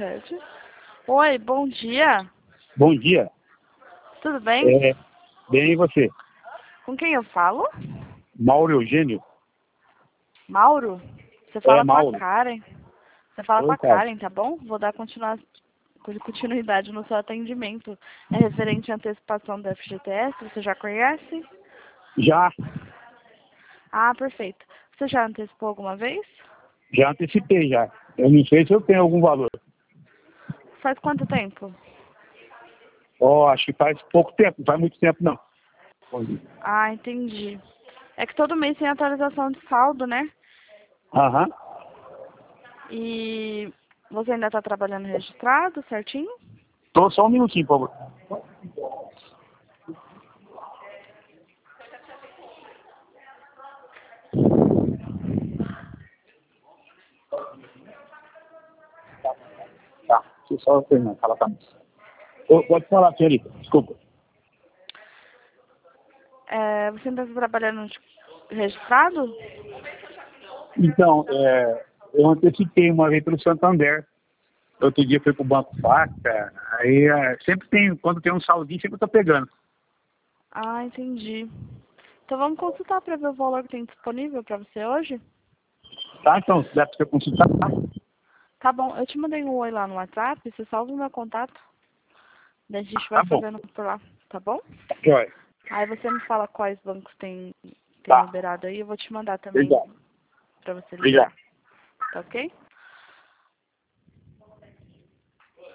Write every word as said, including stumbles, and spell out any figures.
Ted. Oi, bom dia. Bom dia. Tudo bem? É, bem, e você? Com quem eu falo? Mauro Eugênio? Mauro? Você fala É, com a Mauro. Karen. Você fala com Oi, a cara. Karen, tá bom? Vou dar continua... continuidade no seu atendimento. É referente à antecipação do F G T S, você já conhece? Já, Ah, perfeito. Você já antecipou alguma vez? já antecipei já. Eu não sei se eu tenho algum valor. Faz quanto tempo? Ó, acho que faz pouco tempo, não faz muito tempo não. Ah, entendi. É que todo mês tem atualização de saldo, né? Aham. E você ainda está trabalhando registrado, certinho? Tô só um minutinho, por favor. Tá, deixa eu só terminar, fala pra mim. Ô, pode falar, senhorita, desculpa. É, você ainda está trabalhando registrado? Então, é, eu antecipei uma vez pelo Santander. Outro dia fui pro Banco Facta. Aí é, sempre tem, quando tem um saldinho, sempre eu tô pegando. Ah, entendi. Então vamos consultar para ver o valor que tem disponível para você hoje? Tá, então, dá pra você consultar. Tá bom, eu te mandei um oi lá no WhatsApp, você salva o meu contato. Daí a gente Tá vai bom. fazendo por lá, tá bom? Tá joia. Aí você me fala quais bancos tem, tem Tá. liberado aí, eu vou te mandar também Obrigado. para você Obrigado. liberar. Tá ok?